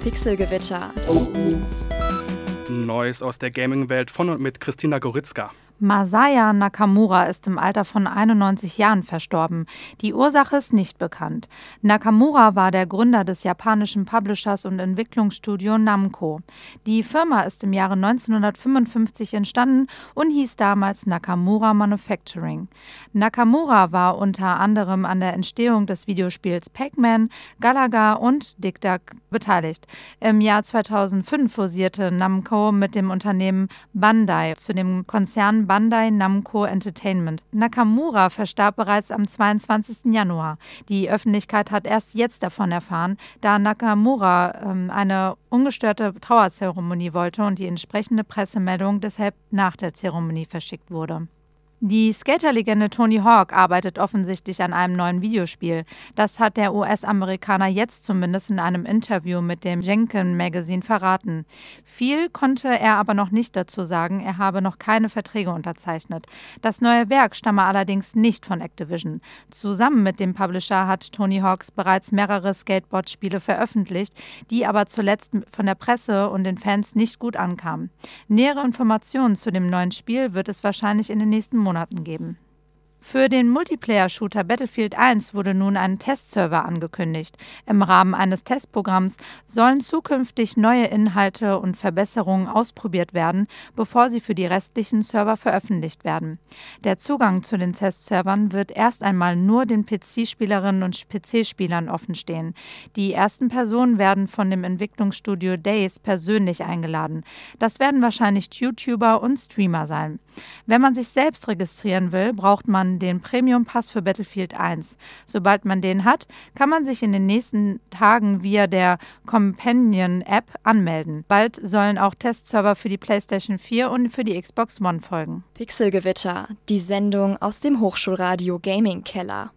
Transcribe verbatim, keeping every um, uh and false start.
Pixelgewitter. Neues aus der Gaming-Welt von und mit Christina Goritzka. Masaya Nakamura ist im Alter von einundneunzig Jahren verstorben. Die Ursache ist nicht bekannt. Nakamura war der Gründer des japanischen Publishers und Entwicklungsstudio Namco. Die Firma ist im Jahre neunzehnhundertfünfundfünfzig entstanden und hieß damals Nakamura Manufacturing. Nakamura war unter anderem an der Entstehung des Videospiels Pac-Man, Galaga und Dig Dug beteiligt. Im Jahr zweitausendfünf fusierte Namco mit dem Unternehmen Bandai zu dem Konzern Bandai Namco Entertainment. Nakamura verstarb bereits am zweiundzwanzigsten Januar. Die Öffentlichkeit hat erst jetzt davon erfahren, da Nakamura ähm, eine ungestörte Trauerzeremonie wollte und die entsprechende Pressemeldung deshalb nach der Zeremonie verschickt wurde. Die Skaterlegende Tony Hawk arbeitet offensichtlich an einem neuen Videospiel. Das hat der U S-Amerikaner jetzt zumindest in einem Interview mit dem Jenkin Magazine verraten. Viel konnte er aber noch nicht dazu sagen, er habe noch keine Verträge unterzeichnet. Das neue Werk stamme allerdings nicht von Activision. Zusammen mit dem Publisher hat Tony Hawks bereits mehrere Skateboard-Spiele veröffentlicht, die aber zuletzt von der Presse und den Fans nicht gut ankamen. Nähere Informationen zu dem neuen Spiel wird es wahrscheinlich in den nächsten Monaten geben. Für den Multiplayer-Shooter Battlefield eins wurde nun ein Testserver angekündigt. Im Rahmen eines Testprogramms sollen zukünftig neue Inhalte und Verbesserungen ausprobiert werden, bevor sie für die restlichen Server veröffentlicht werden. Der Zugang zu den Testservern wird erst einmal nur den P C-Spielerinnen und P C-Spielern offenstehen. Die ersten Personen werden von dem Entwicklungsstudio DICE persönlich eingeladen. Das werden wahrscheinlich YouTuber und Streamer sein. Wenn man sich selbst registrieren will, braucht man den Premium-Pass für Battlefield eins. Sobald man den hat, kann man sich in den nächsten Tagen via der Companion-App anmelden. Bald sollen auch Testserver für die PlayStation vier und für die Xbox One folgen. Pixelgewitter, die Sendung aus dem Hochschulradio Gaming Keller.